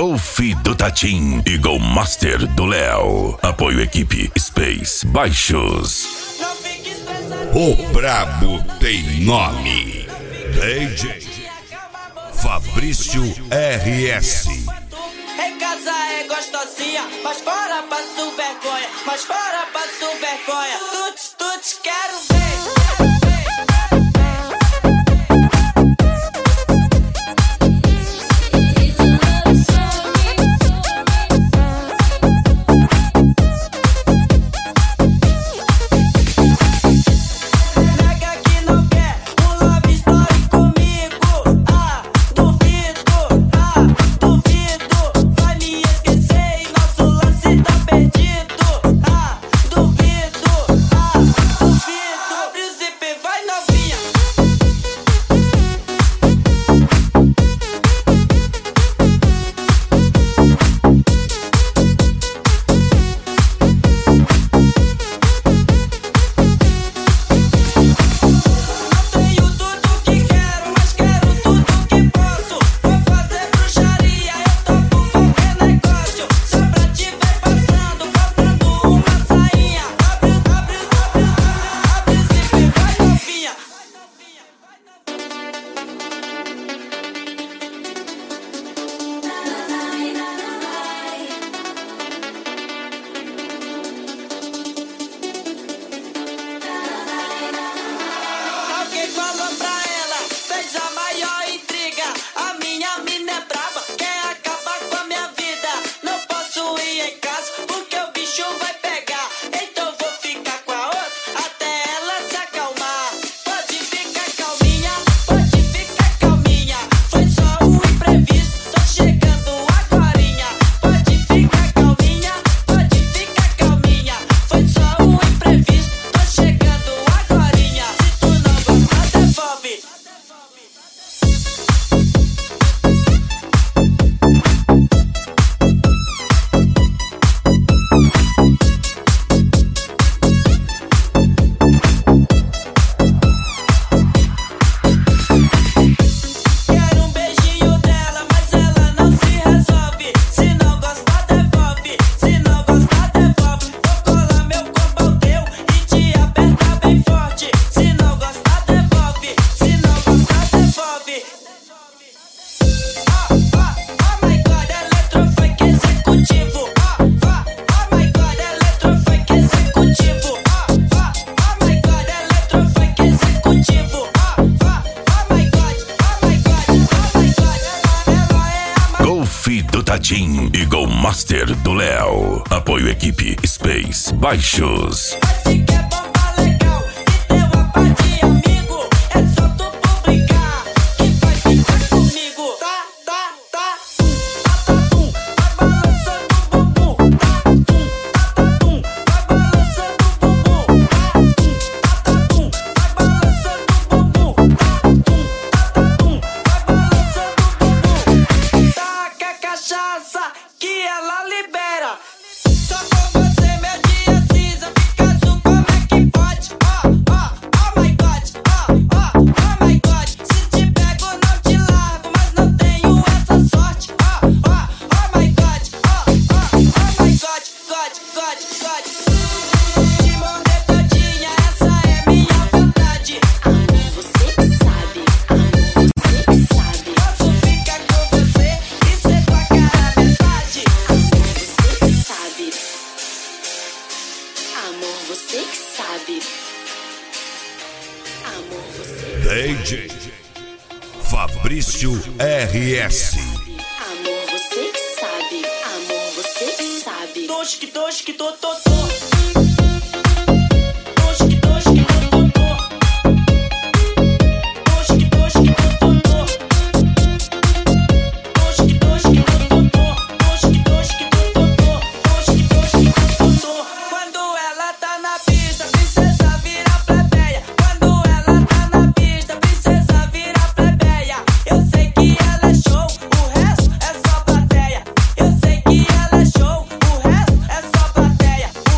Golf do Tatim e Go Master do Léo. Apoio equipe Space Baixos. O brabo tem nome. DJ Fabrício RS. Em casa é gostosinha, mas fora passo vergonha, mas fora passo vergonha. Tuts, quero ver. Do Tatim e Go Master do Léo. Apoio equipe Space Baixos. Que ela libera. Só com você meu dia cinza fica azul, como é que pode? Oh my God, oh my God. Se te pego não te largo, mas não tenho essa sorte. Oh my God, oh my God, God. Te morder todinha, essa é minha vontade. Amor, você que sabe, amor, você que sabe. Posso ficar com você e ser tua cara metade. Amor, você que sabe. Amor, você que sabe. DJ Fabrício RS. Amor, você que sabe. Amor, você que sabe. Tosque, tô. Quando ela tá na pista, princesa vira plebeia. Quando ela tá na pista, princesa vira plebeia. Eu sei que ela é show, o resto é só plateia. Eu sei que ela é show, o resto é só plateia.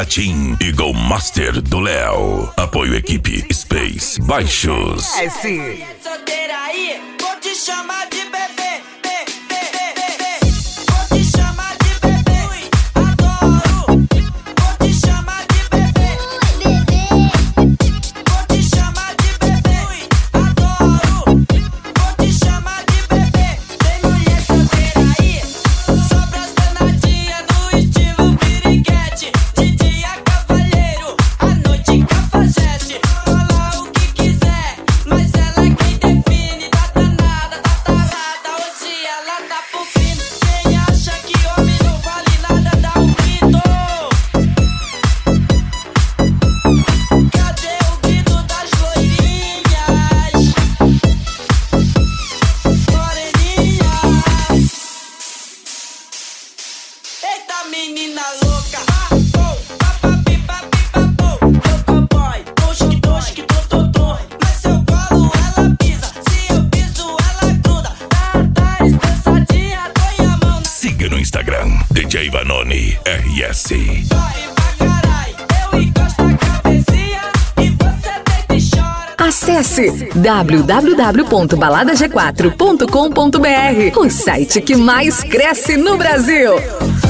Tim Eagle Master do Léo. Apoio equipe Space Baixos. Solteira aí, vou te chamar de bebê. Vou te chamar de bebê. Adoro. Vou te chamar de bebê. Vou te chamar de bebê. Adoro. Vou te chamar de bebê. Tem mulher solteira aí, só pras danadinhas no estilo piriguete. De dia cavalheiro, à noite cafajeste. Fala o que quiser, mas ela é quem define. Tá danada, tá tarada, hoje ela tá pro crime. Quem acha que homem não vale nada, dá um grito. Cadê o grito das loirinhas? Moreninhas. Eita menina louca. Boy, tosque, mas se eu colo ela pisa, se eu piso ela gruda. Tá estressadinha, põe a mão na. Siga no Instagram, DJ Vanoni RS. Corre pra carai, eu encosto a cabecinha e você deita e chora. Acesse www.baladag4.com.br, o site que mais cresce no Brasil.